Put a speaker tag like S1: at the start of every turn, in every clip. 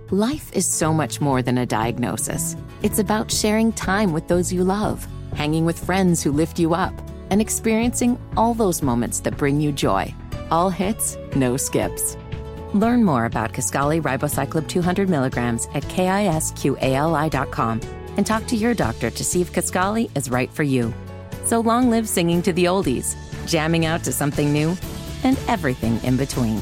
S1: Life is so much more than a diagnosis. It's about sharing time with those you love, hanging with friends who lift you up, and experiencing all those moments that bring you joy. All hits, no skips. Learn more about Kisqali Ribociclib 200 milligrams at KISQALI.com and talk to your doctor to see if Kisqali is right for you. So long live singing to the oldies, jamming out to something new, and everything in between.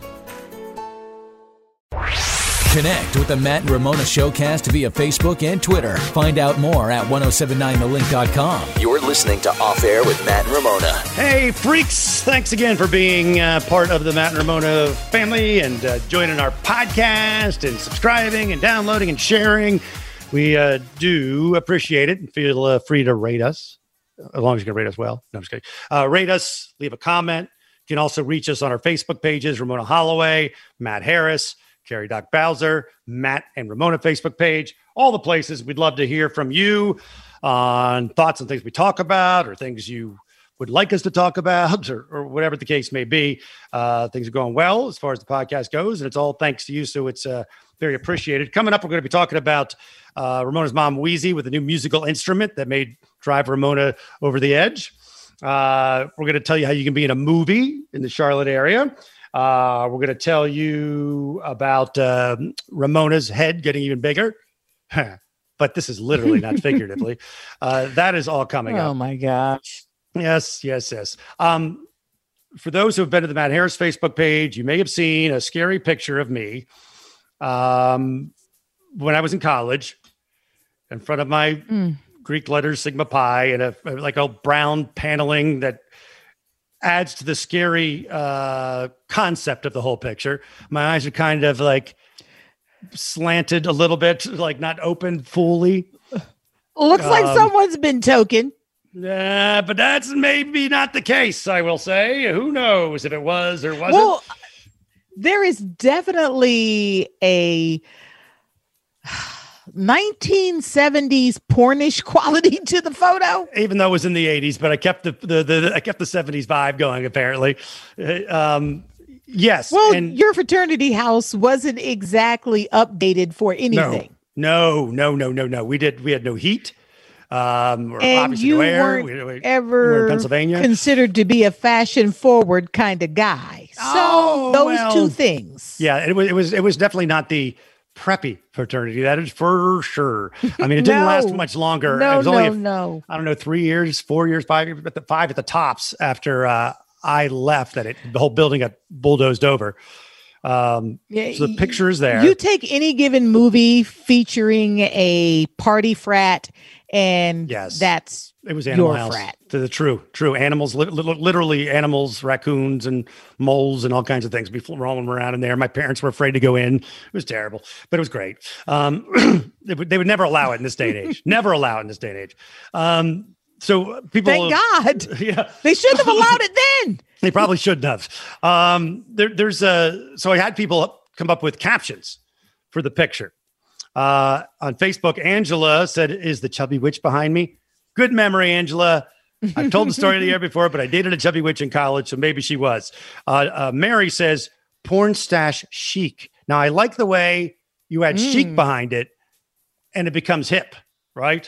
S2: Connect with the Matt and Ramona Showcast via Facebook and Twitter. Find out more at 1079thelink.com. You're listening to Off Air with Matt and Ramona.
S3: Hey, freaks. Thanks again for being part of the Matt and Ramona family and joining our podcast and subscribing and downloading and sharing. We do appreciate it and feel free to rate us, as long as you can rate us well. No, I'm just kidding. Rate us, leave a comment. You can also reach us on our Facebook pages, Ramona Holloway, Matt Harris, Carrie Doc Bowser, Matt and Ramona Facebook page, all the places. We'd love to hear from you on thoughts on things we talk about or things you would like us to talk about or whatever the case may be. Things are going well as far as the podcast goes, and it's all thanks to you, so it's very appreciated. Coming up, we're going to be talking about Ramona's mom, Wheezy, with a new musical instrument that may drive Ramona over the edge. We're going to tell you how you can be in a movie in the Charlotte area. We're going to tell you about Ramona's head getting even bigger. But this is literally not figuratively. That is all coming up.
S4: Oh, my gosh.
S3: Yes. For those who have been to the Matt Harris Facebook page, you may have seen a scary picture of me when I was in college in front of my Greek letters, Sigma Pi, and a brown paneling that adds to the scary concept of the whole picture. My eyes are kind of like slanted a little bit, like not open fully.
S4: Looks like someone's been token.
S3: But that's maybe not the case, I will say. Who knows if it was or wasn't?
S4: Well, there is definitely a 1970s pornish quality to the photo,
S3: even though it was in the 80s, but I kept the 70s vibe going, apparently. Yes.
S4: Well, your fraternity house wasn't exactly updated for anything.
S3: No. We had no heat.
S4: And you weren't ever
S3: in Pennsylvania,
S4: considered to be a fashion forward kind of guy. So two things.
S3: Yeah, it was definitely not the preppy fraternity. That is for sure. I mean, it didn't last much longer. It was only I don't know, 3 years, 4 years, 5 years, but five at the tops after I left. The whole building got bulldozed over. So the picture is there.
S4: You take any given movie featuring a party frat, and it was Animal
S3: House.
S4: Frat.
S3: The true animals, literally animals, raccoons and moles and all kinds of things. We rolling around in there. My parents were afraid to go in. It was terrible, but it was great. They would never allow it in this day and age. Never allow it in this day and age. So people,
S4: thank God.
S3: Yeah,
S4: they shouldn't have allowed it then.
S3: They probably shouldn't have. So I had people come up with captions for the picture. On Facebook, Angela said, "Is the chubby witch behind me?" Good memory, Angela. I've told the story of the year before, but I dated a chubby witch in college, so maybe she was. Mary says, "Porn stash chic." Now, I like the way you add chic behind it, and it becomes hip, right?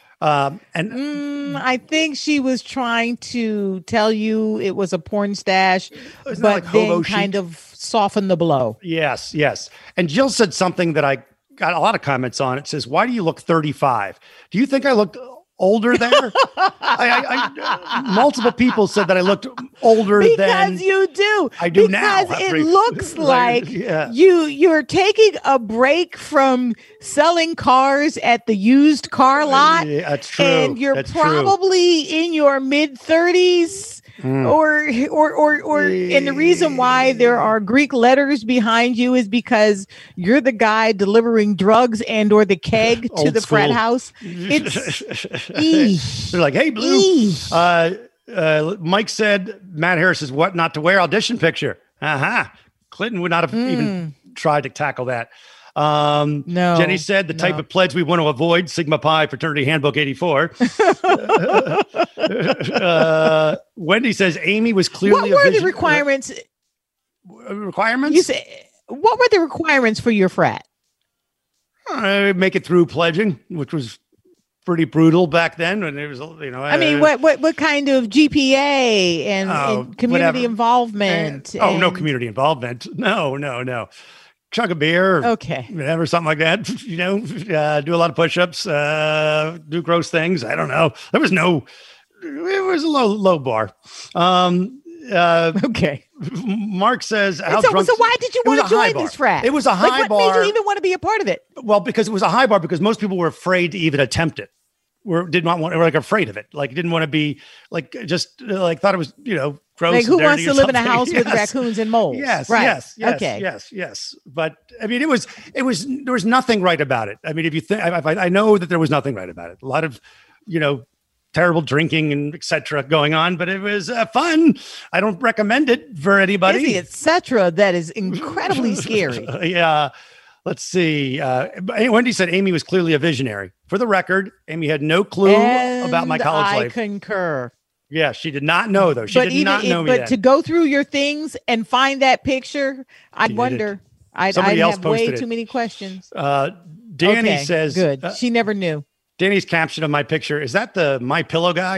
S4: I think she was trying to tell you it was a porn stash, but
S3: like
S4: then
S3: chic?
S4: Kind of soften the blow.
S3: Yes. And Jill said something that I got a lot of comments on. It says, "Why do you look 35? Do you think I looked older there?" I multiple people said that I looked older
S4: because you do.
S3: I do
S4: because
S3: now.
S4: It looks like you're taking a break from selling cars at the used car lot.
S3: Yeah, that's true.
S4: And you're probably in your mid-30s. Or and the reason why there are Greek letters behind you is because you're the guy delivering drugs and or the keg to the frat house. It's
S3: they're like, "Hey, Blue." Mike said Matt Harris's "What Not to Wear" audition picture. Clinton would not have even tried to tackle that.
S4: No.
S3: Jenny said the type of pledge we want to avoid, Sigma Pi Fraternity Handbook 84. Wendy says Amy was clearly
S4: what were the requirements?
S3: Requirements?
S4: You say, what were the requirements for your frat?
S3: make it through pledging, which was pretty brutal back then. And it was,
S4: I mean, what kind of GPA and community involvement?
S3: No community involvement. No. Chug a beer.
S4: Okay.
S3: Whatever, something like that. Do a lot of push-ups, do gross things. I don't know. It was a low bar.
S4: Okay.
S3: Mark says,
S4: so why did you want to join this frat?
S3: It was a high bar.
S4: What made you even want to be a part of it?
S3: Well, because it was a high bar, because most people were afraid to even attempt it. Were afraid of it. Like, didn't want to be thought it was, gross.
S4: Like, who wants to live in a house with raccoons and moles?
S3: Yes.
S4: Right.
S3: Yes.
S4: Okay.
S3: Yes. But I mean, there was nothing right about it. I mean, if you think, I know that there was nothing right about it. A lot of, terrible drinking and etc. going on, but it was fun. I don't recommend it for anybody.
S4: It's the etc. that is incredibly scary.
S3: Yeah. Let's see. Wendy said Amy was clearly a visionary. For the record, Amy had no clue about my college life.
S4: I concur.
S3: Yeah, she did not know, though. She did not know me then.
S4: But to go through your things and find that picture, I wonder. I'd have way too many questions.
S3: Danny says...
S4: Good. She never knew.
S3: Danny's caption of my picture, is that the My Pillow guy?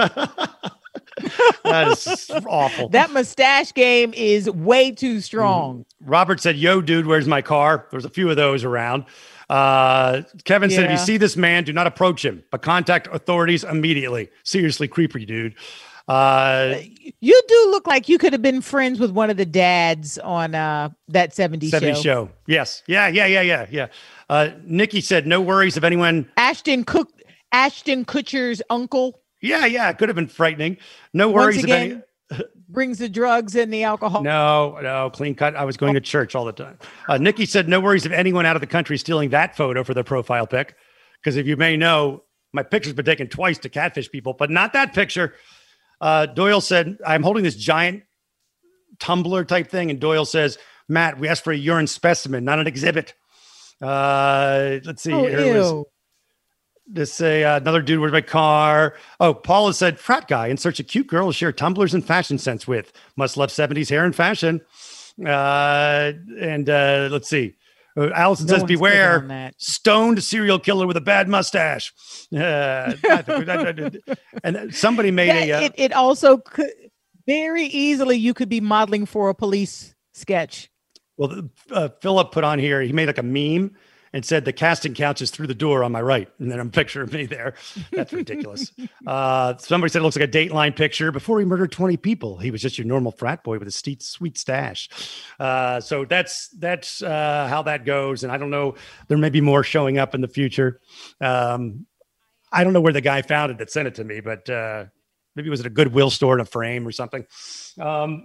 S3: That is awful.
S4: That mustache game is way too strong.
S3: Robert said, yo, dude, where's my car? There's a few of those around. Kevin said, if you see this man, do not approach him, but contact authorities immediately. Seriously, creepy, dude.
S4: You do look like you could have been friends with one of the dads on that 70s
S3: show. Yes. Yeah. Nikki said, no worries if anyone...
S4: Ashton Kutcher's uncle.
S3: Yeah. It could have been frightening. No worries.
S4: Once again, brings the drugs and the alcohol.
S3: No, clean cut. I was going to church all the time. Nikki said, no worries if anyone out of the country is stealing that photo for their profile pic. Because if you may know, my picture's been taken twice to catfish people, but not that picture. Doyle said, I'm holding this giant tumbler type thing. And Doyle says, Matt, we asked for a urine specimen, not an exhibit. Let's see. Another dude with my car. Oh, Paula said, frat guy in search of cute girl to share tumblers and fashion sense with. Must love 70s hair and fashion. Let's see. Allison says, beware, stoned serial killer with a bad mustache. And somebody made
S4: it also could very easily, you could be modeling for a police sketch.
S3: Well, Philip put on here, he made like a meme and said the casting couch is through the door on my right. And then a picture of me there. That's ridiculous. Somebody said it looks like a Dateline picture. Before he murdered 20 people, he was just your normal frat boy with a sweet stash. So that's how that goes. And I don't know, there may be more showing up in the future. I don't know where the guy found it that sent it to me, but maybe it was at a Goodwill store in a frame or something. So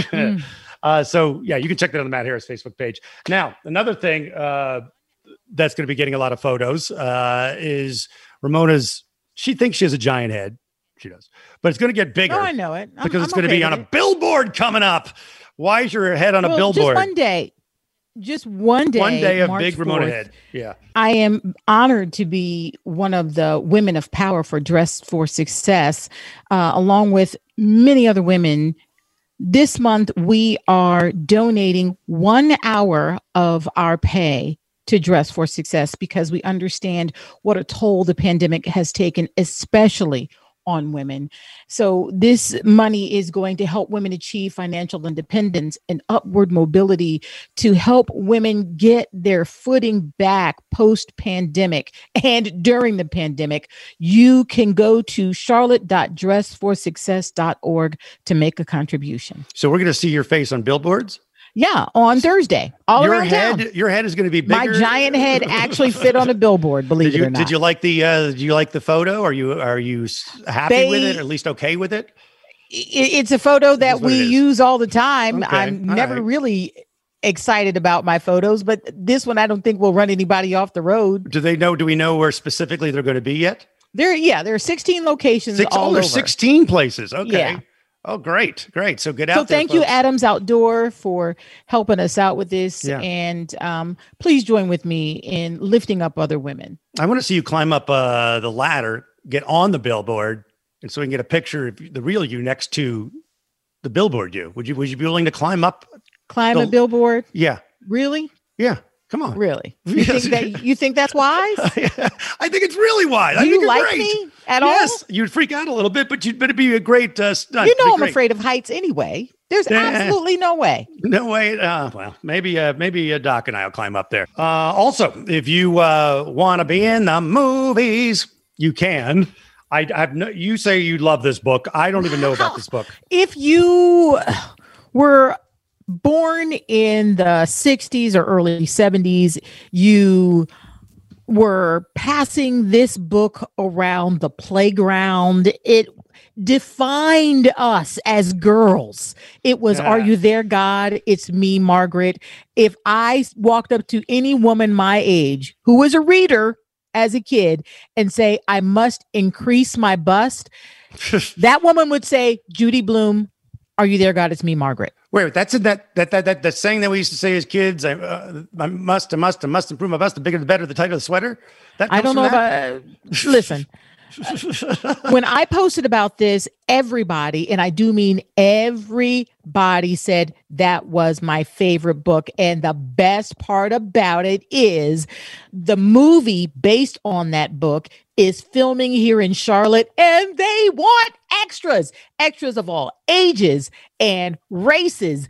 S3: yeah, you can check that on the Matt Harris Facebook page. Now, another thing, that's going to be getting a lot of photos is Ramona's. She thinks she has a giant head. She does, but it's going to get bigger.
S4: Oh, I know it.
S3: Because it's going to be on a billboard coming up. Why is your head on a billboard?
S4: Just one day.
S3: One day of
S4: March
S3: big
S4: 4th,
S3: Ramona head. Yeah.
S4: I am honored to be one of the women of power for Dress for Success, along with many other women. This month, we are donating 1 hour of our pay to Dress for Success because we understand what a toll the pandemic has taken, especially on women. So this money is going to help women achieve financial independence and upward mobility to help women get their footing back post-pandemic and during the pandemic. You can go to charlotte.dressforsuccess.org to make a contribution.
S3: So we're going to see your face on billboards?
S4: Yeah, on Thursday, around town.
S3: Your head is going to be bigger.
S4: My giant head actually fit on a billboard. Believe it or not.
S3: Did you like the photo? Are you happy with it? Or at least okay with it?
S4: It's a photo that we use all the time.
S3: Okay,
S4: I'm never really excited about my photos, but this one I don't think will run anybody off the road.
S3: Do we know where specifically they're going to be yet?
S4: There are 16 locations all over.
S3: There's 16 places. Okay.
S4: Yeah.
S3: Oh, great. So get out there.
S4: So thank you, Adams Outdoor, for helping us out with this. Yeah. And please join with me in lifting up other women.
S3: I want to see you climb up the ladder, get on the billboard, and so we can get a picture of the real you next to the billboard you. Would you be willing to climb up?
S4: A billboard?
S3: Yeah.
S4: Really?
S3: Yeah. Come on.
S4: Really? You think that's wise?
S3: I think it's really wise.
S4: Do
S3: I think
S4: you like
S3: great.
S4: me at all?
S3: Yes, you'd freak out a little bit, but it'd be a great.
S4: I'm afraid of heights anyway. There's absolutely no way.
S3: No way. Well, maybe Doc and I will climb up there. Also, if you want to be in the movies, you can. You say you love this book. I don't even know about this book.
S4: If you were born in the 60s or early 70s, you were passing this book around the playground. It defined us as girls. It was, Are you there, God? It's me, Margaret. If I walked up to any woman my age who was a reader as a kid and say, I must increase my bust, that woman would say, Judy Blume, are you there, God? It's me, Margaret.
S3: Wait, that's in that saying that we used to say as kids. I must improve my bust. The bigger, the better. The tighter the sweater.
S4: I don't know about. Listen, when I posted about this, everybody, and I do mean everybody, said that was my favorite book. And the best part about it is the movie based on that book is filming here in Charlotte, and they want extras of all ages and races.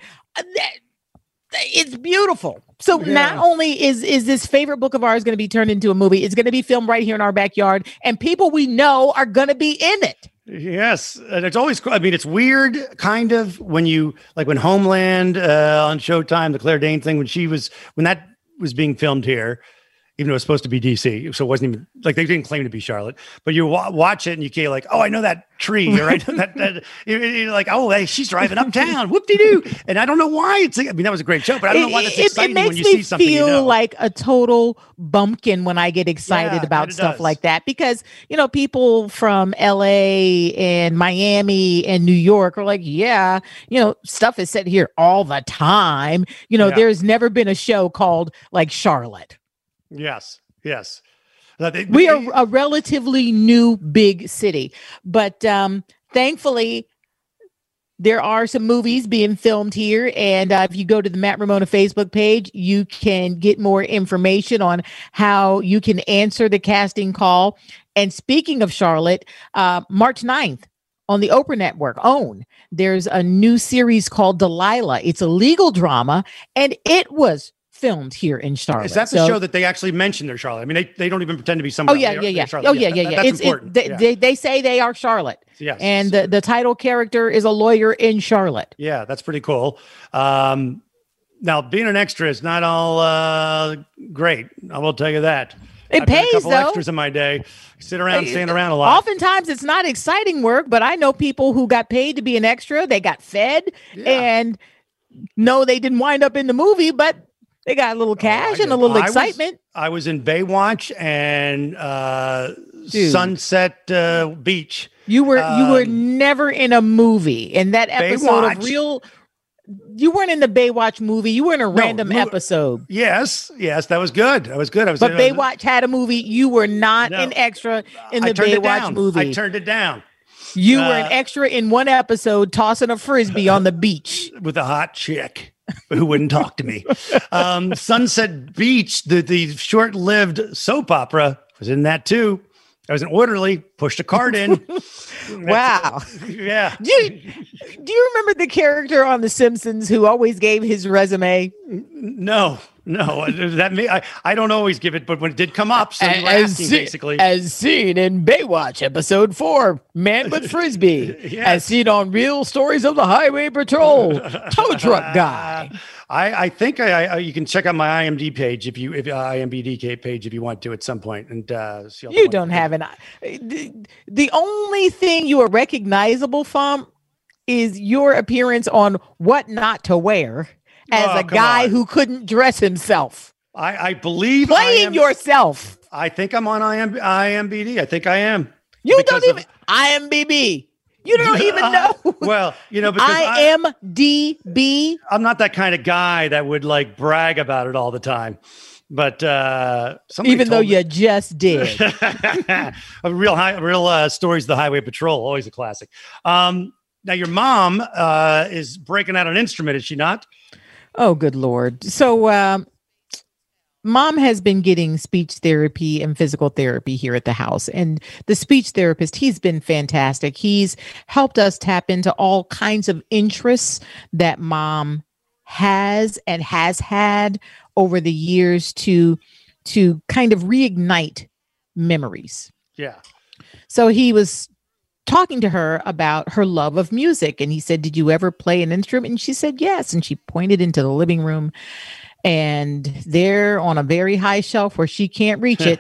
S4: It's beautiful. So not only is this favorite book of ours going to be turned into a movie, it's going to be filmed right here in our backyard, and people we know are going to be in it.
S3: Yes. And it's always, I mean, it's weird kind of when Homeland on Showtime, the Claire Danes thing, when that was being filmed here, even though it was supposed to be DC. So it wasn't even like they didn't claim to be Charlotte, but you watch it and you can't like, oh, I know that tree, or I know that you're like, oh, hey, she's driving uptown, whoop-de-doo. And I don't know why that was a great show, but I don't know why that's exciting when you see something. It makes me feel
S4: like a total bumpkin when I get excited about stuff like that, because, people from LA and Miami and New York are like, stuff is set here all the time. There's never been a show called like Charlotte.
S3: Yes.
S4: We are a relatively new big city, but thankfully there are some movies being filmed here. And if you go to the Matt Ramona Facebook page, you can get more information on how you can answer the casting call. And speaking of Charlotte, March 9th on the Oprah Network, there's a new series called Delilah. It's a legal drama, and it was filmed here in Charlotte.
S3: Is that the show that they actually mention they're Charlotte? I mean, they don't even pretend to be somebody.
S4: Yeah.
S3: Charlotte. That's important.
S4: They say they are Charlotte.
S3: Yes.
S4: And the title character is a lawyer in Charlotte.
S3: Yeah, that's pretty cool. Now, being an extra is not all great. I will tell you that.
S4: It pays,
S3: a couple
S4: though.
S3: Extras in my day. Stand around a lot.
S4: Oftentimes, it's not exciting work, but I know people who got paid to be an extra. They got fed, and no, they didn't wind up in the movie, but they got a little cash and a little excitement.
S3: I was in Baywatch and Sunset Beach.
S4: You were never in a movie. And that episode
S3: Baywatch.
S4: You weren't in the Baywatch movie. You were in a random episode.
S3: Yes, that was good. But
S4: Baywatch had a movie. You were not an extra in the Baywatch movie.
S3: I turned it down.
S4: You were an extra in one episode tossing a frisbee on the beach
S3: with a hot chick who wouldn't talk to me. Sunset Beach, the short-lived soap opera, was in that too. I was an orderly, pushed a cart in.
S4: Wow.
S3: Yeah.
S4: Do you remember the character on The Simpsons who always gave his resume?
S3: No. I don't always give it, but when it did come up, so you were asking, basically.
S4: As seen in Baywatch episode 4, Man with Frisbee.
S3: Yes.
S4: As seen on Real Stories of the Highway Patrol, Tow Truck Guy.
S3: I think you can check out my IMDb page if you want to at some point, and see.
S4: You don't have an. The only thing you are recognizable from is your appearance on What Not to Wear as a guy who couldn't dress himself.
S3: I believe
S4: playing yourself.
S3: I think I'm on IMDb. I think I am.
S4: You don't even IMDb. You don't even know.
S3: Well, because
S4: IMDb.
S3: I'm not that kind of guy that would like brag about it all the time. But
S4: even though you just did.
S3: real stories of the Highway Patrol, always a classic. Now your mom is breaking out an instrument, is she not?
S4: Oh, good Lord. So Mom has been getting speech therapy and physical therapy here at the house. And the speech therapist, he's been fantastic. He's helped us tap into all kinds of interests that Mom has and has had over the years to kind of reignite memories.
S3: Yeah.
S4: So he was talking to her about her love of music. And he said, did you ever play an instrument? And she said, yes. And she pointed into the living room. And there on a very high shelf where she can't reach it,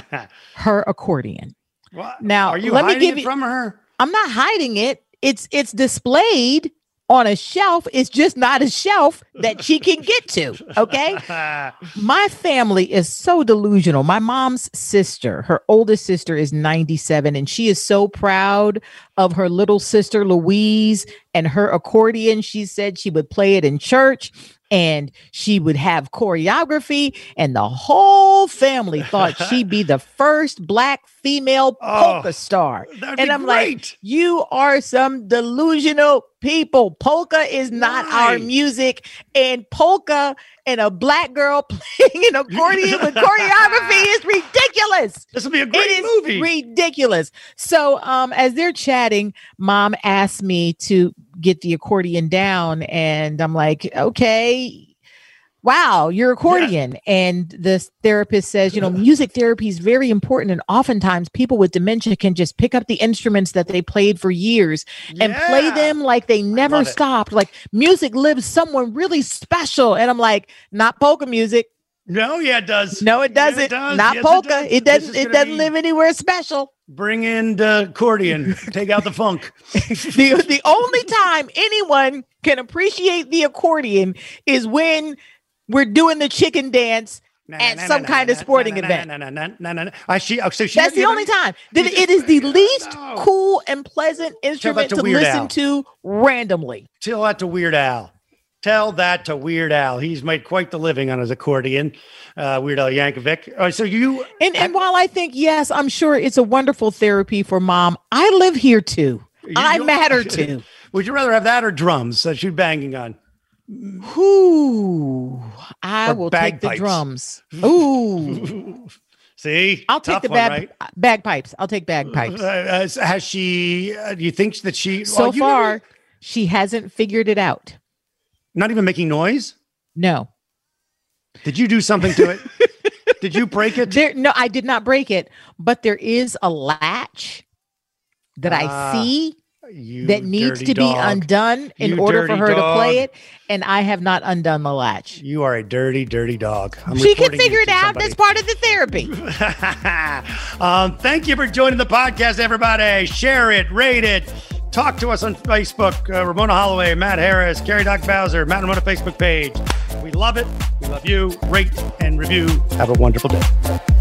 S4: her accordion.
S3: What?
S4: Now,
S3: are you
S4: let me
S3: hiding
S4: give
S3: it
S4: you
S3: from her?
S4: I'm not hiding it. It's displayed on a shelf. It's just not a shelf that she can get to. Okay. My family is so delusional. My mom's sister, her oldest sister, is 97, and she is so proud of her little sister, Louise, and her accordion. She said she would play it in church and she would have choreography, and the whole family thought she'd be the first Black female polka star. And I'm like, you are some delusional people. Polka is not our music, and polka and a Black girl playing an accordion with choreography is ridiculous.
S3: This will be a great movie.
S4: Ridiculous. So as they're chatting, Mom asked me to get the accordion down, and I'm like, okay, wow, your accordion. Yeah. And the therapist says, music therapy is very important. And oftentimes people with dementia can just pick up the instruments that they played for years and play them like they never stopped. Like music lives someone really special. And I'm like, not polka music.
S3: No, it does.
S4: No, it doesn't. It does. Not polka. It doesn't live anywhere special.
S3: Bring in the accordion. Take out the funk.
S4: The only time anyone can appreciate the accordion is when we're doing the chicken dance at some kind of sporting event. That's the only time. It is the least cool and pleasant instrument to listen to randomly.
S3: Tell that to Weird Al. Tell that to Weird Al. He's made quite the living on his accordion. Weird Al Yankovic. So you
S4: and while I think, yes, I'm sure it's a wonderful therapy for Mom, I live here too. I matter too.
S3: Would you rather have that or drums that you're banging on?
S4: Ooh, I will take the drums. Ooh.
S3: See?
S4: I'll take the bagpipes. I'll take bagpipes.
S3: Has she, do you think that she...
S4: So far, she hasn't figured it out.
S3: Not even making noise?
S4: No.
S3: Did you do something to it? Did you break it?
S4: No, I did not break it, but there is a latch that I see that needs to be undone in order for her to play it, and I have not undone the latch.
S3: You are a dirty, dirty dog.
S4: She can figure it out. That's part of the therapy.
S3: Thank you for joining the podcast, everybody. Share it, rate it. Talk to us on Facebook. Ramona Holloway, Matt Harris, Carrie Doc Bowser, Matt Ramona Facebook page. We love it. We love you. Rate and review. Have a wonderful day.